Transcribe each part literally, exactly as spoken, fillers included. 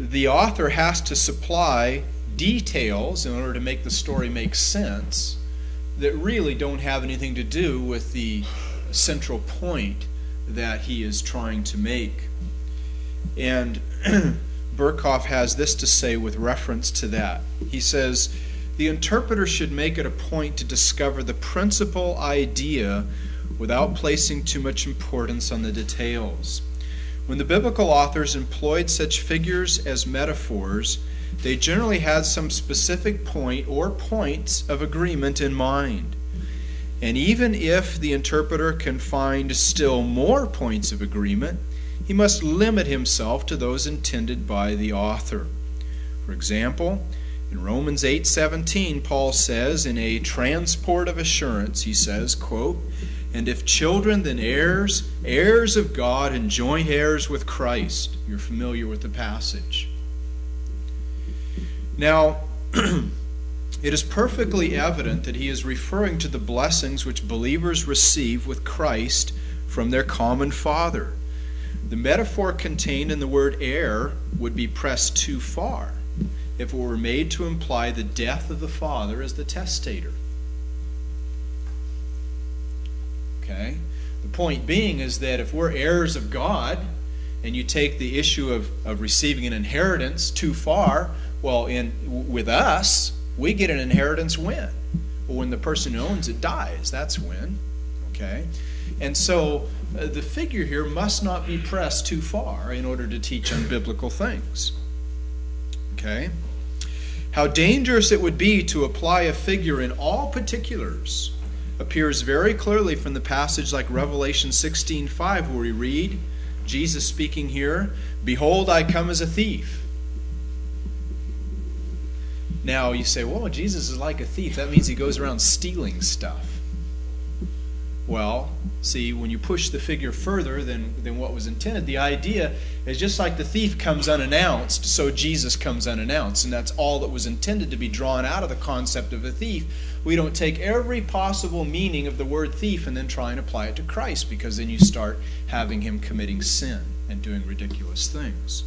the author has to supply details in order to make the story make sense that really don't have anything to do with the central point that he is trying to make. And Berkhoff has this to say with reference to that. He says, the interpreter should make it a point to discover the principal idea without placing too much importance on the details. When the biblical authors employed such figures as metaphors, they generally had some specific point or points of agreement in mind. And even if the interpreter can find still more points of agreement, he must limit himself to those intended by the author. For example, in Romans eight seventeen, Paul says, in a transport of assurance, he says, quote, "And if children, then heirs, heirs of God, and joint heirs with Christ." You're familiar with the passage. Now, it is perfectly evident that he is referring to the blessings which believers receive with Christ from their common Father. The metaphor contained in the word heir would be pressed too far if it were made to imply the death of the father as the testator. Okay? The point being is that if we're heirs of God, and you take the issue of, of receiving an inheritance too far, well, in with us, we get an inheritance when? Well, when the person who owns it dies, that's when. Okay? And so uh, the figure here must not be pressed too far in order to teach unbiblical things. Okay? How dangerous it would be to apply a figure in all particulars appears very clearly from the passage like Revelation sixteen five, where we read, Jesus speaking here, "Behold, I come as a thief." Now you say, well, Jesus is like a thief. That means he goes around stealing stuff. Well, see, when you push the figure further than, than what was intended, the idea is just like the thief comes unannounced, so Jesus comes unannounced. And that's all that was intended to be drawn out of the concept of a thief. We don't take every possible meaning of the word thief and then try and apply it to Christ, because then you start having him committing sin and doing ridiculous things.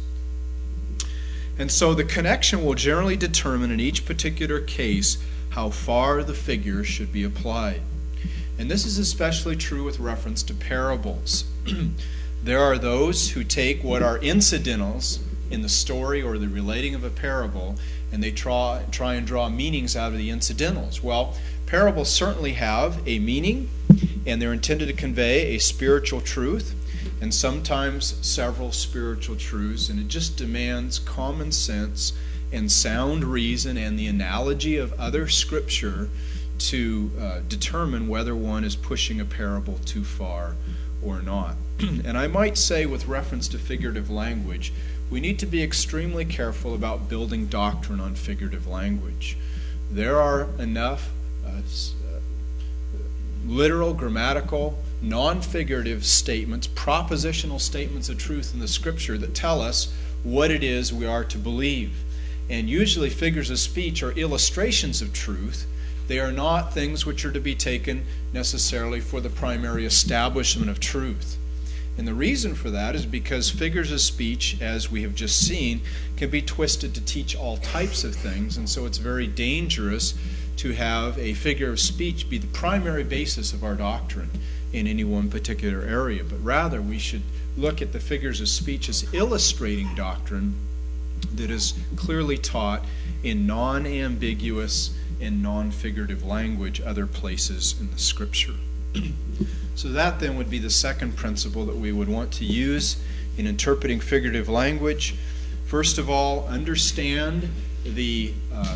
And so the connection will generally determine in each particular case how far the figure should be applied. And this is especially true with reference to parables. There are those who take what are incidentals in the story or the relating of a parable, and they try, try and draw meanings out of the incidentals. Well, parables certainly have a meaning, and they're intended to convey a spiritual truth, and sometimes several spiritual truths, and it just demands common sense and sound reason and the analogy of other scripture to uh, determine whether one is pushing a parable too far or not. And I might say, with reference to figurative language, we need to be extremely careful about building doctrine on figurative language. There are enough uh, uh, literal, grammatical, non-figurative statements, propositional statements of truth in the Scripture that tell us what it is we are to believe. And usually figures of speech are illustrations of truth. They are not things which are to be taken necessarily for the primary establishment of truth. And the reason for that is because figures of speech, as we have just seen, can be twisted to teach all types of things, and so it's very dangerous to have a figure of speech be the primary basis of our doctrine in any one particular area. But rather, we should look at the figures of speech as illustrating doctrine that is clearly taught in non-ambiguous and non-figurative language other places in the Scripture. So that then would be the second principle that we would want to use in interpreting figurative language. First of all, understand the uh,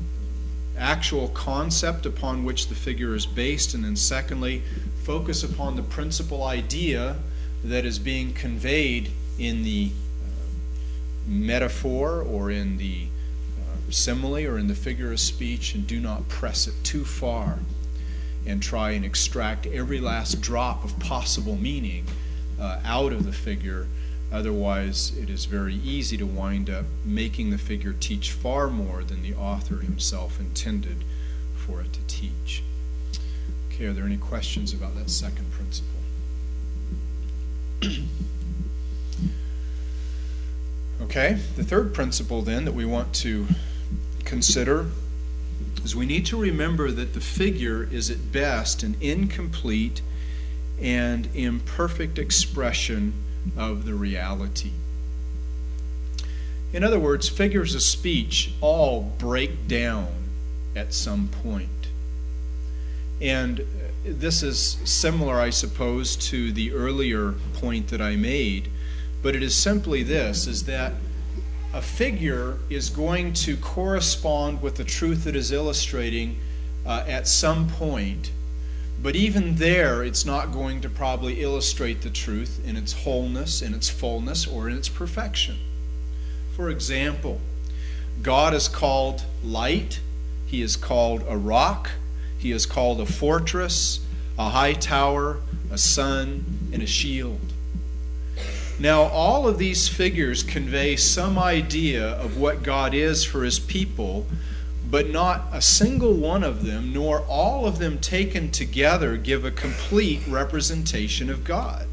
actual concept upon which the figure is based, and then secondly, focus upon the principal idea that is being conveyed in the uh, metaphor or in the uh, simile or in the figure of speech, and do not press it too far and try and extract every last drop of possible meaning uh, out of the figure. Otherwise, it is very easy to wind up making the figure teach far more than the author himself intended for it to teach. Okay, are there any questions about that second principle? Okay. Okay, the third principle then that we want to consider is we need to remember that the figure is at best an incomplete and imperfect expression of the reality. In other words, figures of speech all break down at some point. And this is similar, I suppose, to the earlier point that I made, but it is simply this, is that a figure is going to correspond with the truth it is illustrating uh, at some point, but even there it's not going to probably illustrate the truth in its wholeness, in its fullness, or in its perfection. For example, God is called light, He is called a rock, He is called a fortress, a high tower, a sun, and a shield. Now, all of these figures convey some idea of what God is for His people, but not a single one of them, nor all of them taken together, give a complete representation of God.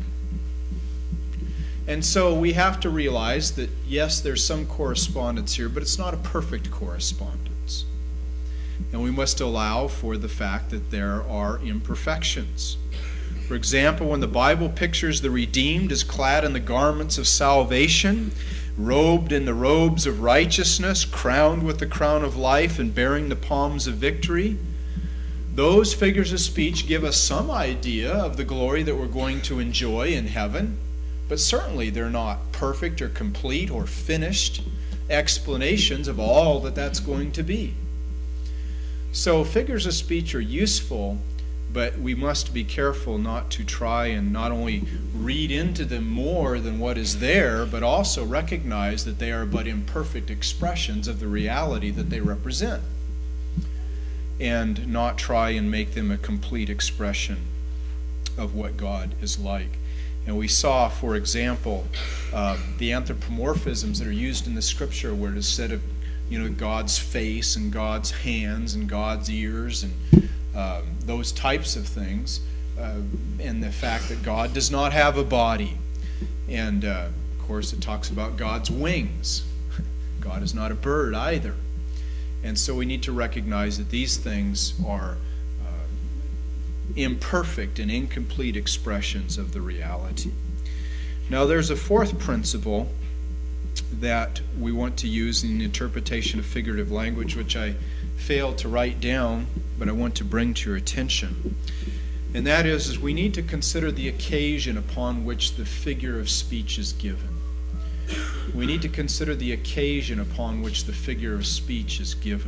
And so we have to realize that, yes, there's some correspondence here, but it's not a perfect correspondence. And we must allow for the fact that there are imperfections. For example, when the Bible pictures the redeemed as clad in the garments of salvation, robed in the robes of righteousness, crowned with the crown of life, and bearing the palms of victory, those figures of speech give us some idea of the glory that we're going to enjoy in heaven, but certainly they're not perfect or complete or finished explanations of all that that's going to be. So figures of speech are useful, but we must be careful not to try and not only read into them more than what is there, but also recognize that they are but imperfect expressions of the reality that they represent, and not try and make them a complete expression of what God is like. And we saw, for example, uh, the anthropomorphisms that are used in the Scripture, where it is said of, you know, God's face and God's hands and God's ears and Uh, those types of things, uh, and the fact that God does not have a body. And, uh, of course, it talks about God's wings. God is not a bird either. And so we need to recognize that these things are uh, imperfect and incomplete expressions of the reality. Now, there's a fourth principle that we want to use in the interpretation of figurative language, which I failed to write down, but I want to bring to your attention. And that is, is we need to consider the occasion upon which the figure of speech is given. We need to consider the occasion upon which the figure of speech is given.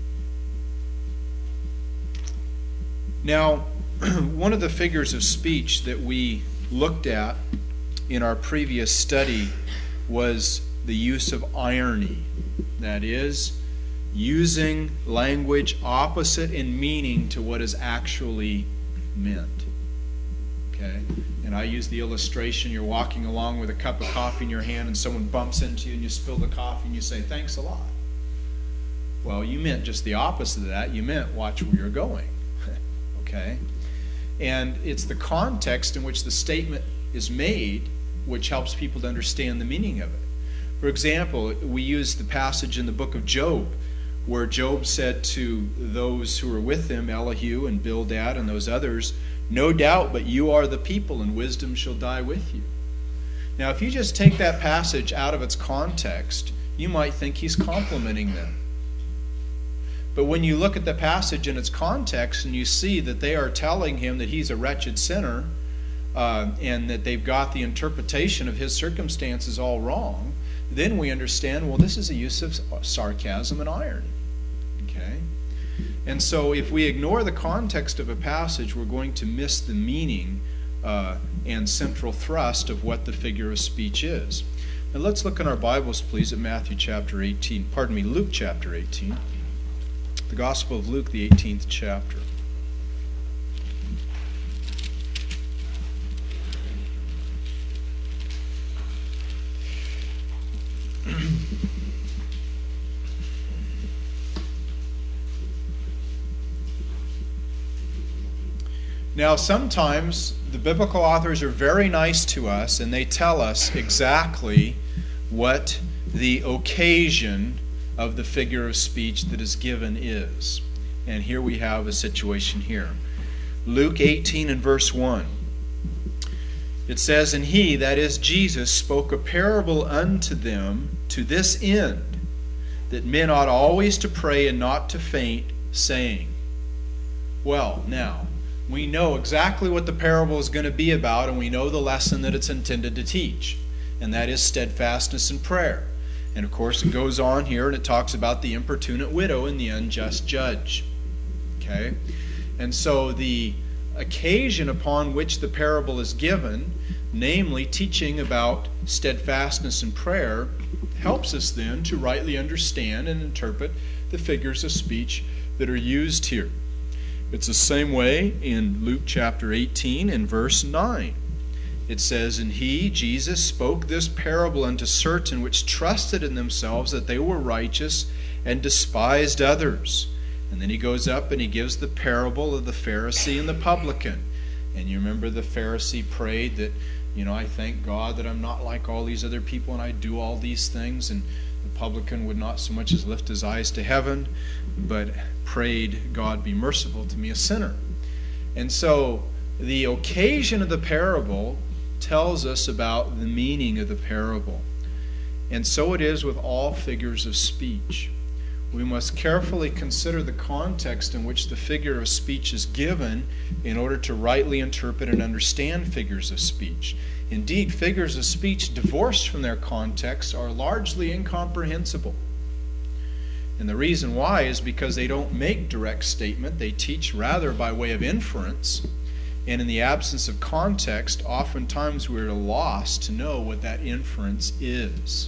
Now, one of the figures of speech that we looked at in our previous study was the use of irony. That is, using language opposite in meaning to what is actually meant. Okay? And I use the illustration, you're walking along with a cup of coffee in your hand and someone bumps into you and you spill the coffee and you say, "Thanks a lot." Well, you meant just the opposite of that. You meant watch where you're going. Okay? And it's the context in which the statement is made which helps people to understand the meaning of it. For example, we use the passage in the book of Job where Job said to those who were with him, Elihu and Bildad and those others, "No doubt, but you are the people, and wisdom shall die with you." Now, if you just take that passage out of its context, you might think he's complimenting them. But when you look at the passage in its context and you see that they are telling him that he's a wretched sinner, uh, and that they've got the interpretation of his circumstances all wrong, then we understand, well, this is a use of sarcasm and irony. Okay? And so if we ignore the context of a passage, we're going to miss the meaning uh, and central thrust of what the figure of speech is. Now let's look in our Bibles, please, at Matthew chapter eighteen. Pardon me, Luke chapter eighteen. The Gospel of Luke, the eighteenth chapter. Now, sometimes the biblical authors are very nice to us and they tell us exactly what the occasion of the figure of speech that is given is. And here we have a situation here. Luke eighteen and verse one. It says, "And he," that is Jesus, "spoke a parable unto them to this end, that men ought always to pray and not to faint, saying." Well, now, we know exactly what the parable is going to be about, and we know the lesson that it's intended to teach, and that is steadfastness in prayer. And of course, it goes on here and it talks about the importunate widow and the unjust judge. Okay? And so the occasion upon which the parable is given, namely teaching about steadfastness in prayer, helps us then to rightly understand and interpret the figures of speech that are used here. It's the same way in Luke chapter eighteen and verse nine. It says, "And he," Jesus, "spoke this parable unto certain which trusted in themselves that they were righteous and despised others." And then he goes up and he gives the parable of the Pharisee and the publican. And you remember the Pharisee prayed that, you know, "I thank God that I'm not like all these other people and I do all these things." And the publican would not so much as lift his eyes to heaven, but prayed, "God be merciful to me, a sinner." And so the occasion of the parable tells us about the meaning of the parable. And so it is with all figures of speech. We must carefully consider the context in which the figure of speech is given in order to rightly interpret and understand figures of speech. Indeed, figures of speech divorced from their context are largely incomprehensible. And the reason why is because they don't make direct statement. They teach rather by way of inference. And in the absence of context, oftentimes we're at a loss to know what that inference is.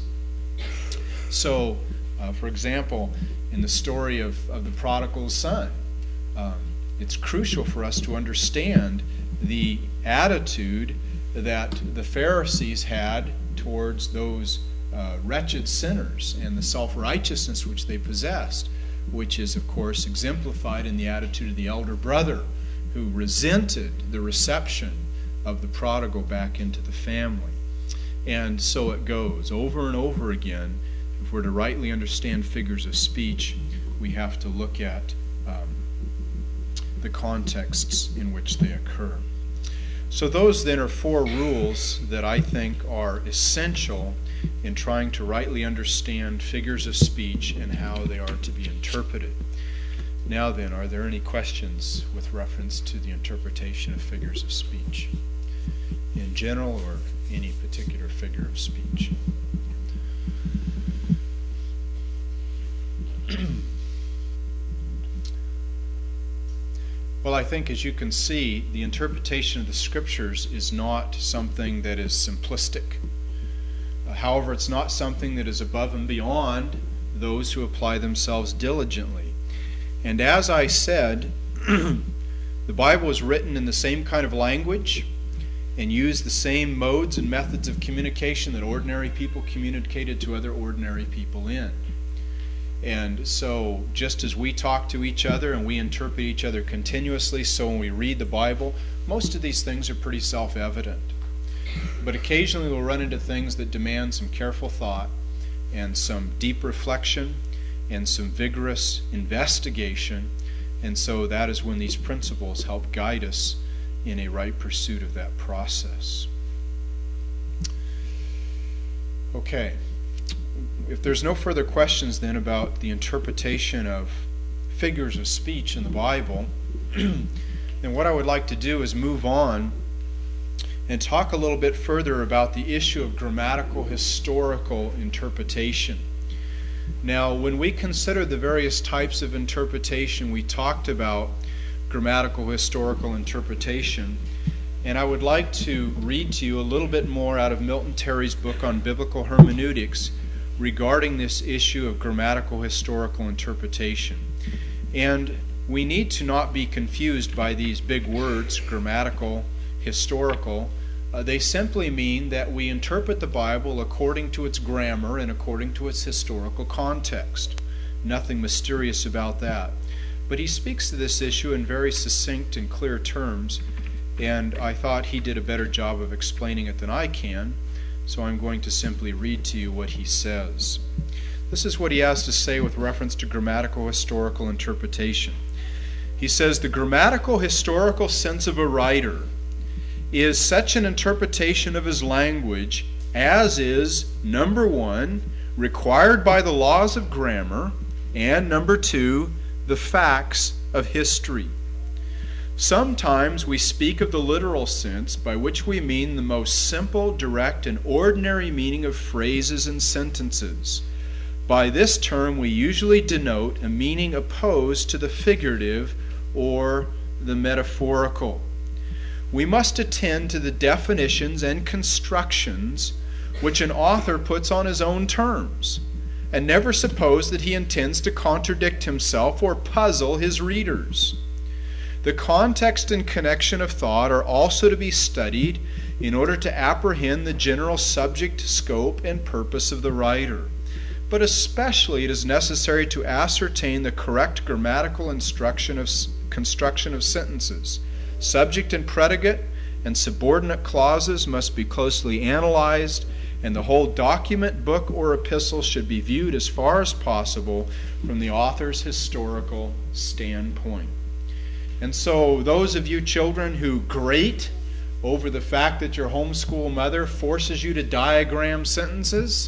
So, uh, for example, in the story of, of the prodigal son, um, it's crucial for us to understand the attitude that the Pharisees had towards those uh, wretched sinners and the self-righteousness which they possessed, which is, of course, exemplified in the attitude of the elder brother, who resented the reception of the prodigal back into the family. And so it goes over and over again. If we're to rightly understand figures of speech, we have to look at um, the contexts in which they occur. So those then are four rules that I think are essential in trying to rightly understand figures of speech and how they are to be interpreted. Now then, are there any questions with reference to the interpretation of figures of speech in general or any particular figure of speech? Well, I think, as you can see, the interpretation of the Scriptures is not something that is simplistic. Uh, however, it's not something that is above and beyond those who apply themselves diligently. And as I said, the Bible is written in the same kind of language and used the same modes and methods of communication that ordinary people communicated to other ordinary people in. And so just as we talk to each other and we interpret each other continuously, so when we read the Bible, most of these things are pretty self-evident. But occasionally we'll run into things that demand some careful thought and some deep reflection and some vigorous investigation. And so that is when these principles help guide us in a right pursuit of that process. Okay. If there's no further questions then about the interpretation of figures of speech in the Bible, then what I would like to do is move on and talk a little bit further about the issue of grammatical historical interpretation. Now, when we consider the various types of interpretation, we talked about grammatical historical interpretation, and I would like to read to you a little bit more out of Milton Terry's book on biblical hermeneutics regarding this issue of grammatical historical interpretation. And we need to not be confused by these big words, grammatical, historical. Uh, they simply mean that we interpret the Bible according to its grammar and according to its historical context. Nothing mysterious about that. But he speaks to this issue in very succinct and clear terms, and I thought he did a better job of explaining it than I can. So I'm going to simply read to you what he says. This is what he has to say with reference to grammatical historical interpretation. He says, the grammatical historical sense of a writer is such an interpretation of his language as is, number one, required by the laws of grammar, and number two, the facts of history. Sometimes we speak of the literal sense, by which we mean the most simple, direct, and ordinary meaning of phrases and sentences. By this term we usually denote a meaning opposed to the figurative or the metaphorical. We must attend to the definitions and constructions which an author puts on his own terms, and never suppose that he intends to contradict himself or puzzle his readers. The context and connection of thought are also to be studied in order to apprehend the general subject, scope, and purpose of the writer. But especially it is necessary to ascertain the correct grammatical instruction of, construction of sentences. Subject and predicate and subordinate clauses must be closely analyzed, and the whole document, book, or epistle should be viewed as far as possible from the author's historical standpoint. And so those of you children who grate over the fact that your homeschool mother forces you to diagram sentences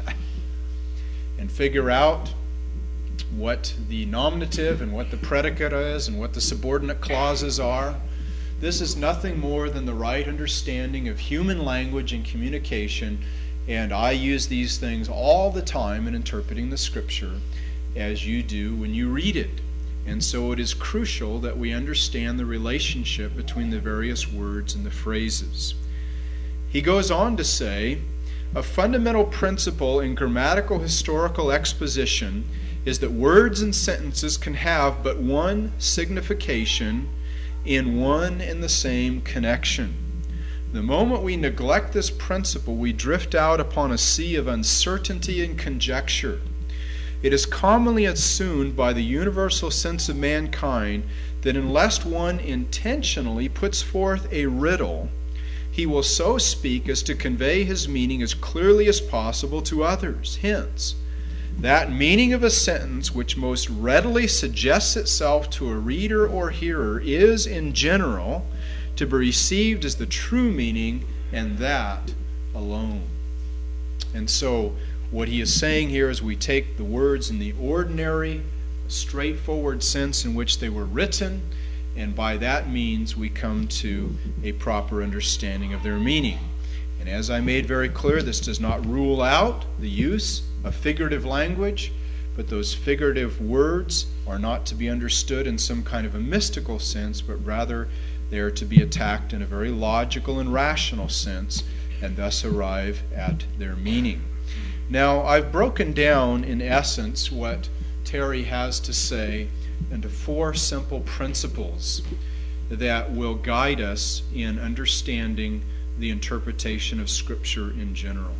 and figure out what the nominative and what the predicate is and what the subordinate clauses are, this is nothing more than the right understanding of human language and communication, and I use these things all the time in interpreting the Scripture, as you do when you read it. And so it is crucial that we understand the relationship between the various words and the phrases. He goes on to say, a fundamental principle in grammatical historical exposition is that words and sentences can have but one signification in one and the same connection. The moment we neglect this principle, we drift out upon a sea of uncertainty and conjecture. It is commonly assumed by the universal sense of mankind that unless one intentionally puts forth a riddle, he will so speak as to convey his meaning as clearly as possible to others. Hence, that meaning of a sentence which most readily suggests itself to a reader or hearer is, in general, to be received as the true meaning, and that alone. And so, what he is saying here is we take the words in the ordinary, straightforward sense in which they were written, and by that means we come to a proper understanding of their meaning. And as I made very clear, this does not rule out the use of figurative language, but those figurative words are not to be understood in some kind of a mystical sense, but rather they are to be attacked in a very logical and rational sense, and thus arrive at their meaning. Now, I've broken down, in essence, what Terry has to say into four simple principles that will guide us in understanding the interpretation of Scripture in general.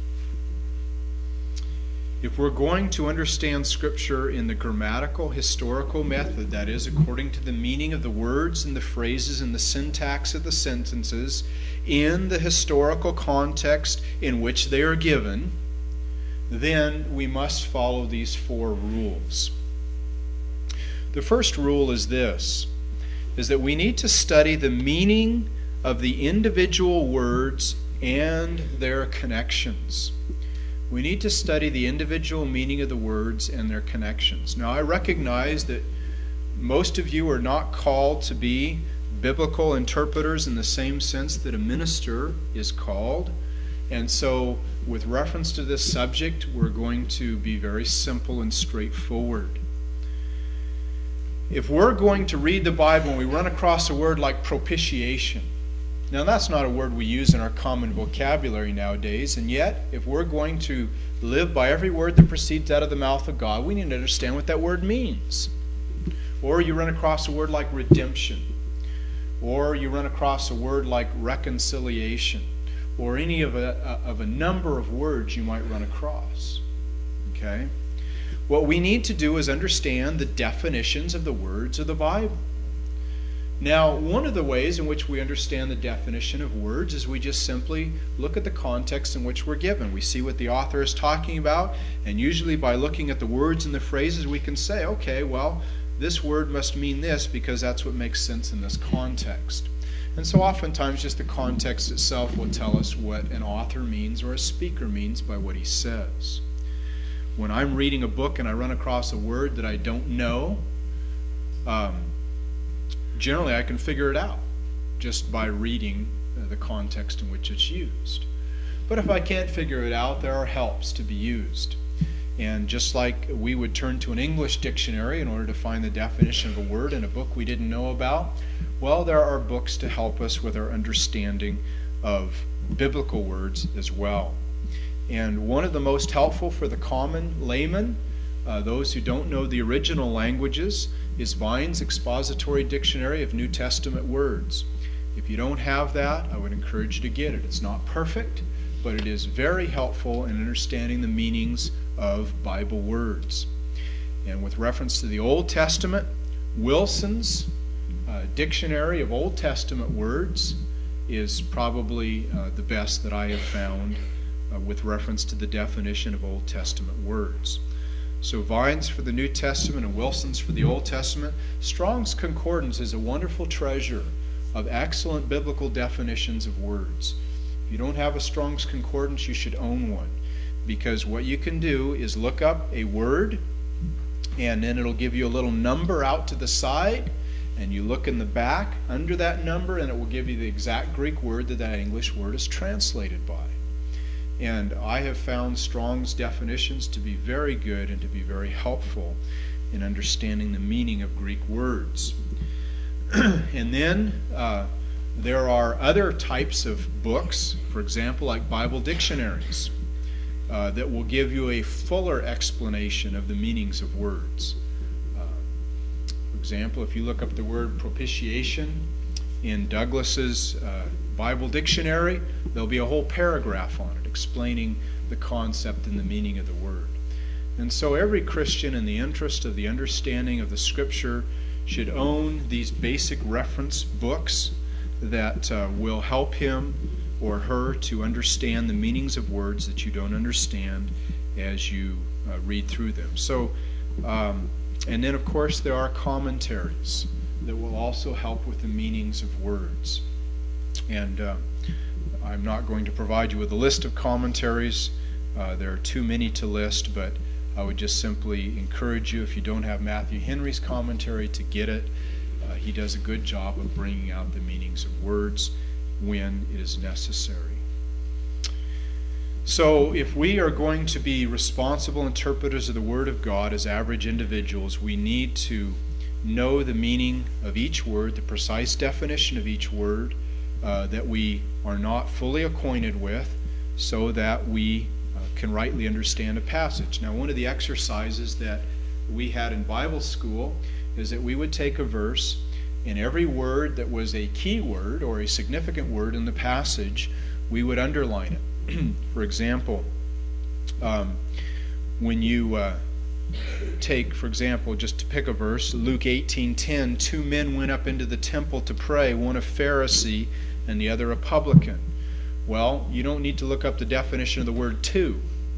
If we're going to understand Scripture in the grammatical, historical method, that is, according to the meaning of the words and the phrases and the syntax of the sentences, in the historical context in which they are given, then we must follow these four rules. The first rule is this, is that we need to study the meaning of the individual words and their connections. We need to study the individual meaning of the words and their connections. Now, I recognize that most of you are not called to be biblical interpreters in the same sense that a minister is called. And so, with reference to this subject, we're going to be very simple and straightforward. If we're going to read the Bible and we run across a word like propitiation, now that's not a word we use in our common vocabulary nowadays, and yet, if we're going to live by every word that proceeds out of the mouth of God, we need to understand what that word means. Or you run across a word like redemption, or you run across a word like reconciliation, or any of a, of a number of words you might run across. Okay? What we need to do is understand the definitions of the words of the Bible. Now, one of the ways in which we understand the definition of words is we just simply look at the context in which we're given. We see what the author is talking about, and usually by looking at the words and the phrases, we can say, okay, well, this word must mean this because that's what makes sense in this context. And so oftentimes just the context itself will tell us what an author means or a speaker means by what he says. When I'm reading a book and I run across a word that I don't know, um, generally I can figure it out just by reading uh, the context in which it's used. But if I can't figure it out, there are helps to be used. And just like we would turn to an English dictionary in order to find the definition of a word in a book we didn't know about, well, there are books to help us with our understanding of biblical words as well. And one of the most helpful for the common layman, uh, those who don't know the original languages, is Vine's Expository Dictionary of New Testament Words. If you don't have that, I would encourage you to get it. It's not perfect, but it is very helpful in understanding the meanings of Bible words. And with reference to the Old Testament, Wilson's uh, Dictionary of Old Testament Words is probably uh, the best that I have found uh, with reference to the definition of Old Testament words. So Vine's for the New Testament and Wilson's for the Old Testament. Strong's Concordance is a wonderful treasure of excellent biblical definitions of words. If you don't have a Strong's Concordance, you should own one, because what you can do is look up a word, and then it'll give you a little number out to the side, and you look in the back under that number, and it will give you the exact Greek word that that English word is translated by. And I have found Strong's definitions to be very good and to be very helpful in understanding the meaning of Greek words. And then uh, there are other types of books, for example, like Bible dictionaries, uh, that will give you a fuller explanation of the meanings of words. Uh, for example, if you look up the word propitiation in Douglas's uh, Bible dictionary, there'll be a whole paragraph on it explaining the concept and the meaning of the word. And so every Christian, in the interest of the understanding of the Scripture, should own these basic reference books that uh, will help him or her to understand the meanings of words that you don't understand as you uh, read through them. So, um, and then of course there are commentaries that will also help with the meanings of words. And uh, I'm not going to provide you with a list of commentaries. Uh, there are too many to list, but I would just simply encourage you, if you don't have Matthew Henry's commentary, to get it. Uh, he does a good job of bringing out the meanings of words when it is necessary. So if we are going to be responsible interpreters of the Word of God as average individuals, we need to know the meaning of each word, the precise definition of each word uh, that we are not fully acquainted with, so that we can rightly understand a passage. Now, one of the exercises that we had in Bible school is that we would take a verse, and every word that was a key word or a significant word in the passage, we would underline it. For example, um, when you uh, take, for example, just to pick a verse, Luke eighteen ten, two men went up into the temple to pray, one a Pharisee and the other a publican. Well, you don't need to look up the definition of the word two.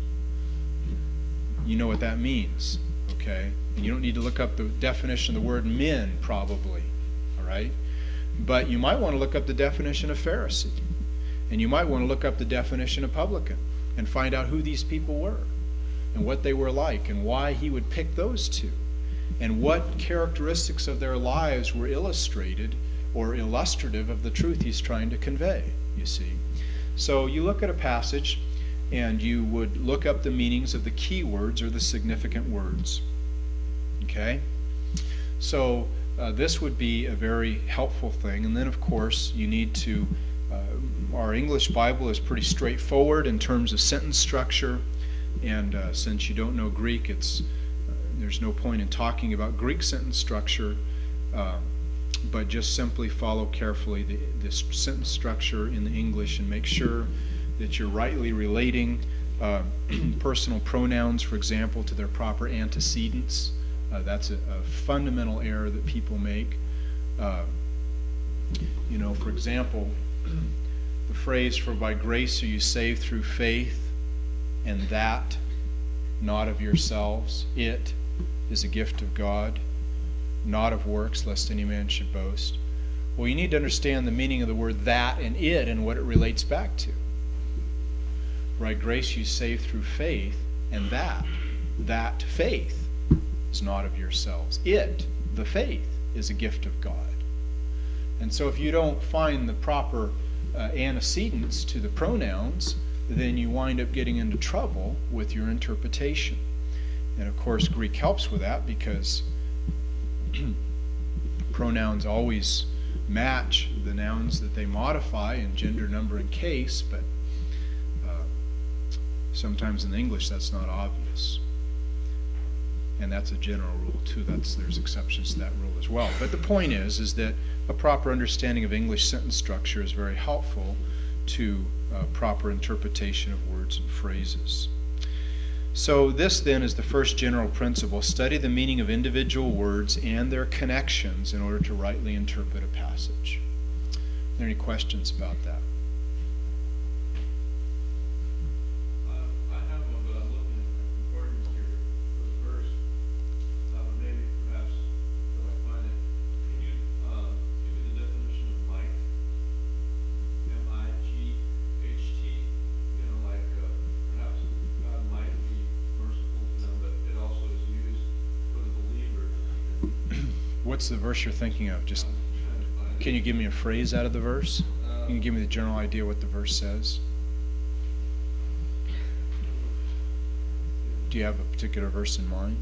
You know what that means, okay? And you don't need to look up the definition of the word men, probably, all right? But you might want to look up the definition of Pharisee. And you might want to look up the definition of publican and find out who these people were and what they were like and why he would pick those two and what characteristics of their lives were illustrated or illustrative of the truth he's trying to convey, you see. So you look at a passage and you would look up the meanings of the key words or the significant words. Okay? So uh, this would be a very helpful thing. And then, of course, you need to, uh, our English Bible is pretty straightforward in terms of sentence structure. And uh, since you don't know Greek, it's uh, there's no point in talking about Greek sentence structure. Uh, but just simply follow carefully the, this sentence structure in the English and make sure that you're rightly relating uh, personal pronouns, for example, to their proper antecedents. Uh, that's a, a fundamental error that people make. Uh, You know, for example, the phrase, "For by grace are you saved through faith, and that not of yourselves. It is a gift of God, not of works, lest any man should boast." Well, you need to understand the meaning of the word "that" and "it" and what it relates back to. By grace you saved through faith, and that, that faith is not of yourselves. It, the faith, is a gift of God. And so if you don't find the proper uh, antecedents to the pronouns, then you wind up getting into trouble with your interpretation. And of course, Greek helps with that because pronouns always match the nouns that they modify in gender, number, and case, but uh, sometimes in English that's not obvious. And that's a general rule too. That's there's exceptions to that rule as well. But the point is, is that a proper understanding of English sentence structure is very helpful to uh, proper interpretation of words and phrases. So this then is the first general principle. Study the meaning of individual words and their connections in order to rightly interpret a passage. Are there any questions about that? Uh, I have one, but I'm looking at my concordance here for the verse. Uh, maybe perhaps till I find it. Can you uh, give me the definition of might? M I G H T. You know, like uh, perhaps God might be merciful to them, but it also is used for the believer. What's the verse you're thinking of? Just I'm trying to find can it. you give me a phrase out of the verse? Uh, You can give me the general idea what the verse says. Do you have a particular verse in mind?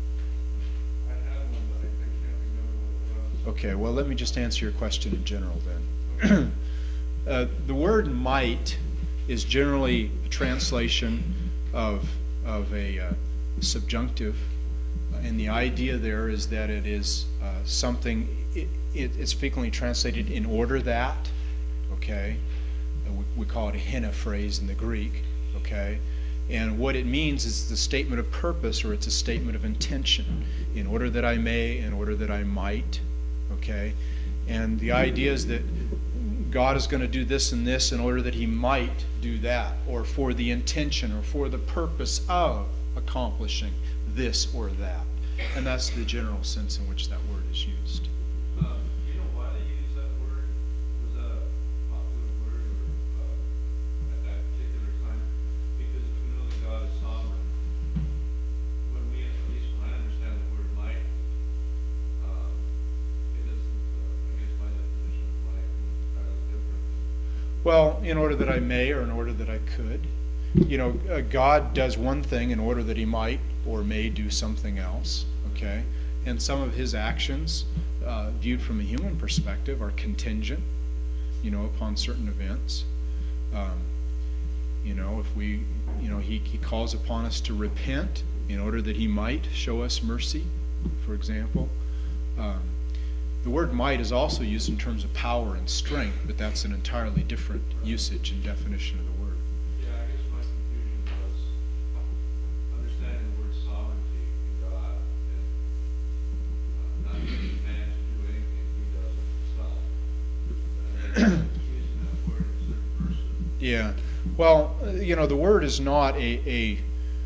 I had one, but I, I can't remember what it was. Okay, well, let me just answer your question in general then. uh, the word might is generally a translation of, of a uh, subjunctive, and the idea there is that it is uh, something, it, it, it's frequently translated in order that, okay? Uh, we, we call it a hina phrase in the Greek, okay? And what it means is the statement of purpose, or it's a statement of intention. In order that I may, in order that I might, okay? And the idea is that God is going to do this and this in order that he might do that, or for the intention, or for the purpose of accomplishing this or that. And that's the general sense in which that word is used. Uh, do you know why they use that word? Was that a popular word or uh, at that particular time? Because if we know that God is sovereign, when we, at least when I understand the word might, uh, it doesn't, uh, I guess my definition of might is entirely different. Well, in order that I may, or in order that I could. You know, uh, God does one thing in order that he might or may do something else, okay? And some of his actions, uh, viewed from a human perspective, are contingent, you know, upon certain events. Um, you know, if we, you know, he, he calls upon us to repent in order that he might show us mercy, for example. Um, the word might is also used in terms of power and strength, but that's an entirely different usage and definition of the word. Yeah, I guess my confusion was understanding the word sovereignty in God and uh, not getting man to do anything he does himself. And using that word in certain verses. Yeah. Well, uh, you know, the word is not a, a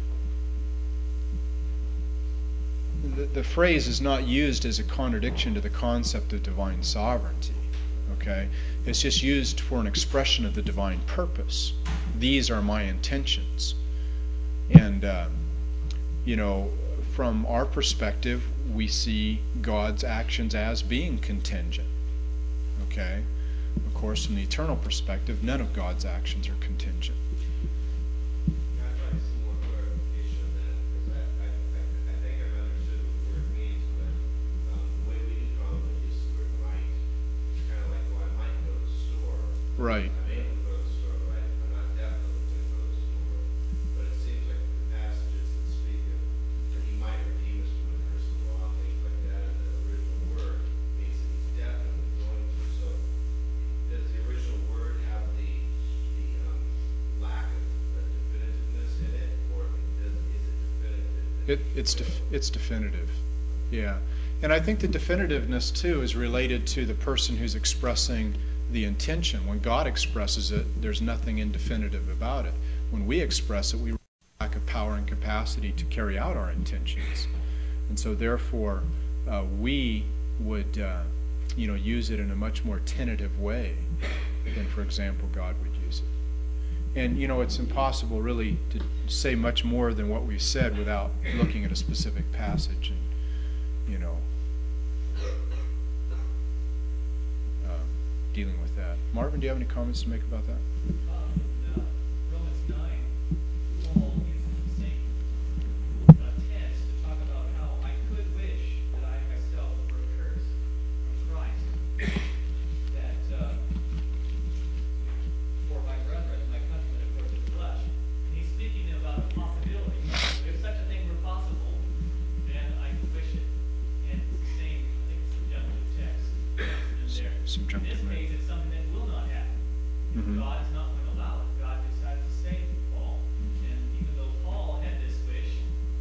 the, the phrase is not used as a contradiction to the concept of divine sovereignty. Okay? It's just used for an expression of the divine purpose. These are my intentions. And, um, you know, from our perspective, we see God's actions as being contingent. Okay? Of course, from the eternal perspective, none of God's actions are contingent. Yeah, I'd like some more clarification on that, because I, I, I, I think I've understood what the word means, but um, the way we normally use the word might, it's kind of like, well, I might go to the store. Right. I'm able to go to the store, but I, I'm not definitely going to go to the store. But it seems like the passages that speak of that he might redeem us from the curse of the law, things like that, and the original word means that he's definitely going to. So does the original word have the the um, lack of uh, definitiveness in it, or does, is it definitive? It, it's def- it's definitive, yeah. And I think the definitiveness, too, is related to the person who's expressing the intention. When God expresses it, there's nothing indefinitive about it. When we express it, we lack of power and capacity to carry out our intentions. And so, therefore, uh, we would, uh, you know, use it in a much more tentative way than, for example, God would use it. And, you know, it's impossible really to say much more than what we've said without looking at a specific passage and, you know, uh, dealing with that. Marvin, do you have any comments to make about that? Um, in uh, Romans nine, Paul uses the same uh, tense to talk about how I could wish that I myself were accursed from Christ, that uh, for my brethren, my countrymen according to the flesh. And he's speaking about a possibility. If such a thing were possible, then I could wish it. And it's the same, I think it's subjunctive text in there. Subjunctive, in this right. case, it's something that will not happen. Mhm. God is not going to allow it. God decided to save Paul. And even though Paul had this wish,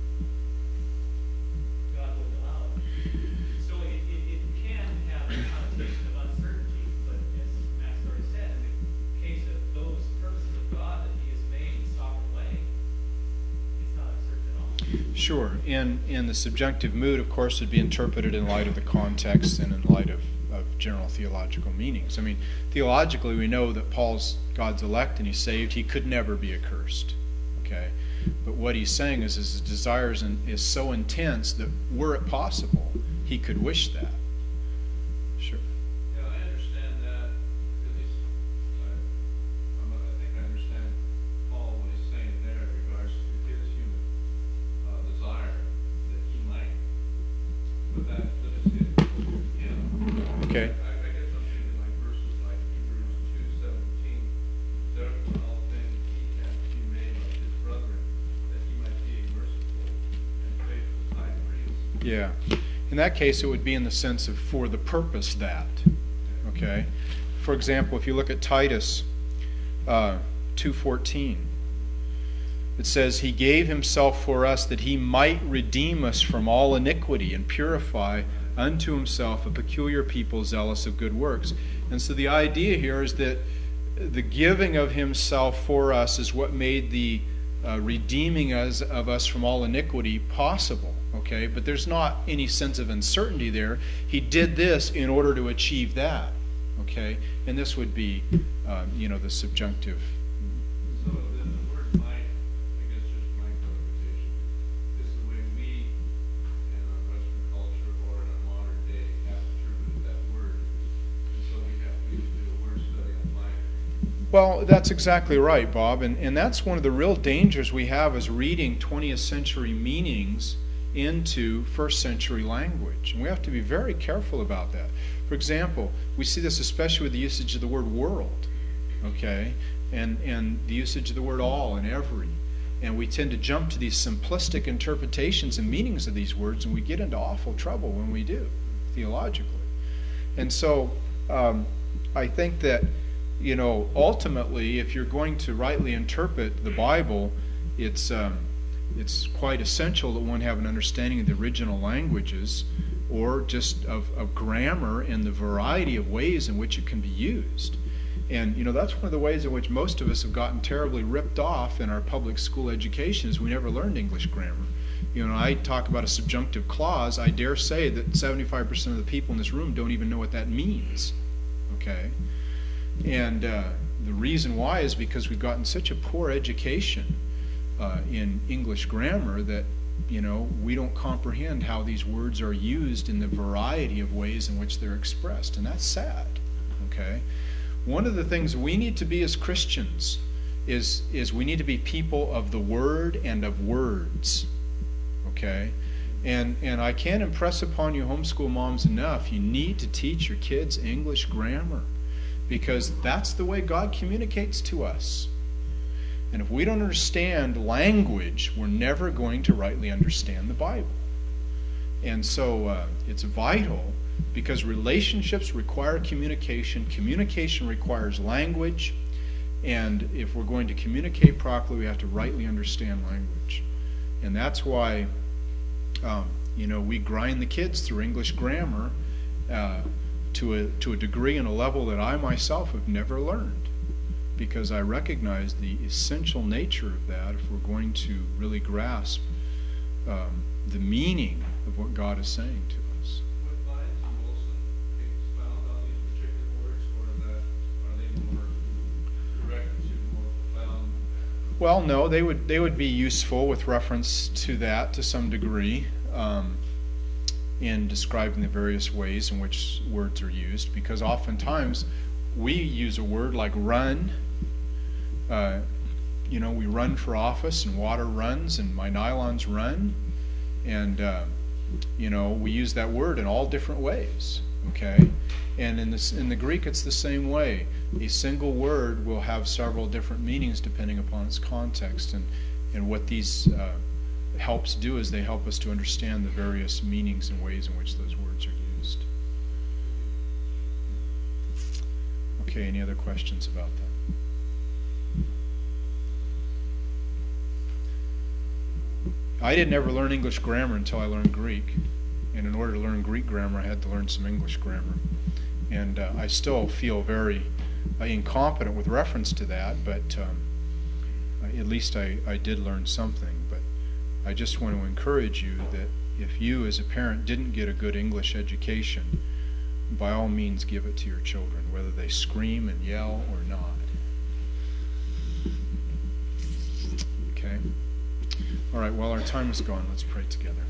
God wouldn't allow it. So it, it, it can have a connotation of uncertainty, but as Max already said, in the case of those purposes of God that he has made in sovereign way, it's not uncertain at all. Sure. And, and the subjunctive mood, of course, would be interpreted in light of the context and in light of, of general theological meanings. I mean, theologically, we know that Paul's God's elect and he's saved. He could never be accursed. Okay? But what he's saying is his desires in, is so intense that were it possible, he could wish that. Sure. Yeah, I understand that, at least, I, I'm, I think I understand Paul, what he's saying there in regards to his human uh, desire that he might, but that, but it's him. Okay. I, I guess I'm thinking like verses like Hebrews two seventeen, therefore all things he hath he made of his brethren, that he might be a merciful and faithful high priest. Yeah. In that case, it would be in the sense of for the purpose that. Okay? For example, if you look at Titus uh, two fourteen, it says, He gave himself for us that he might redeem us from all iniquity and purify unto himself a peculiar people zealous of good works. And so the idea here is that the giving of himself for us is what made the uh, redeeming us, of us from all iniquity possible. Okay? But there's not any sense of uncertainty there. He did this in order to achieve that. Okay? And this would be, uh, you know, the subjunctive. So then the word might, I guess just my interpretation, is the way we in our Western culture or in our modern day have interpreted that word. And so we have we do a word study on might. Well, that's exactly right, Bob. And, and that's one of the real dangers we have is reading twentieth century meanings into first century language. And we have to be very careful about that. For example, we see this especially with the usage of the word world, okay, and, and the usage of the word all and every. And we tend to jump to these simplistic interpretations and meanings of these words, and we get into awful trouble when we do, theologically. And so um, I think that, you know, ultimately, if you're going to rightly interpret the Bible, it's um, it's quite essential that one have an understanding of the original languages or just of, of grammar and the variety of ways in which it can be used. And, you know, that's one of the ways in which most of us have gotten terribly ripped off in our public school education is we never learned English grammar. You know, I talk about a subjunctive clause, I dare say that seventy-five percent of the people in this room don't even know what that means. Okay? And uh, the reason why is because we've gotten such a poor education uh, in English grammar that, you know, we don't comprehend how these words are used in the variety of ways in which they're expressed. And that's sad. Okay? One of the things we need to be as Christians is, is we need to be people of the Word and of words. Okay? And, and I can't impress upon you homeschool moms enough, you need to teach your kids English grammar. Because that's the way God communicates to us. And if we don't understand language, we're never going to rightly understand the Bible. And so uh, it's vital because relationships require communication. Communication requires language. And if we're going to communicate properly, we have to rightly understand language. And that's why, um, You know, we grind the kids through English grammar uh, to a to a degree and a level that I myself have never learned, because I recognize the essential nature of that if we're going to really grasp um, the meaning of what God is saying to us. Would Lyons and Wilson expound on these particular words, or that are they more directed to more profound? Well, no, they would they would be useful with reference to that to some degree, um, in describing the various ways in which words are used, because oftentimes we use a word like run. Uh, you know, we run for office, and water runs, and my nylons run, and uh, you know, we use that word in all different ways. Okay, and in this in the Greek, it's the same way. A single word will have several different meanings depending upon its context, and and what these uh, helps do is they help us to understand the various meanings and ways in which those words are used. Okay, any other questions about that? I didn't ever learn English grammar until I learned Greek. And in order to learn Greek grammar, I had to learn some English grammar. And uh, I still feel very uh, incompetent with reference to that, but um, at least I, I did learn something. But I just want to encourage you that if you as a parent didn't get a good English education, by all means give it to your children, whether they scream and yell or not. Okay? All right, well, our time is gone. Let's pray together.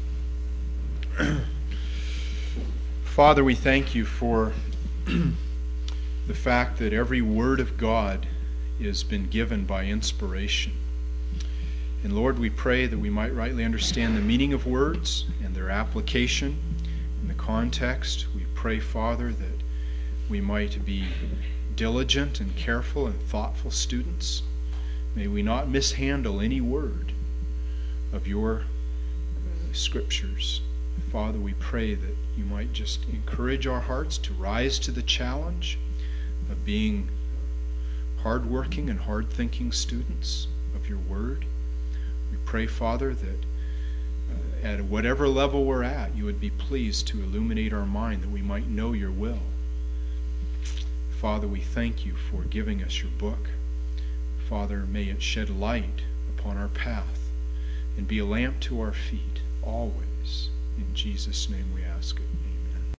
Father, we thank you for the fact that every word of God has been given by inspiration. And Lord, we pray that we might rightly understand the meaning of words and their application in the context. We pray, Father, that we might be diligent and careful and thoughtful students. May we not mishandle any word of your uh, scriptures. Father, we pray that you might just encourage our hearts to rise to the challenge of being hardworking and hard-thinking students of your word. We pray, Father, that uh, at whatever level we're at, you would be pleased to illuminate our mind that we might know your will. Father, we thank you for giving us your book. Father, may it shed light upon our path and be a lamp to our feet always. In Jesus' name we ask it.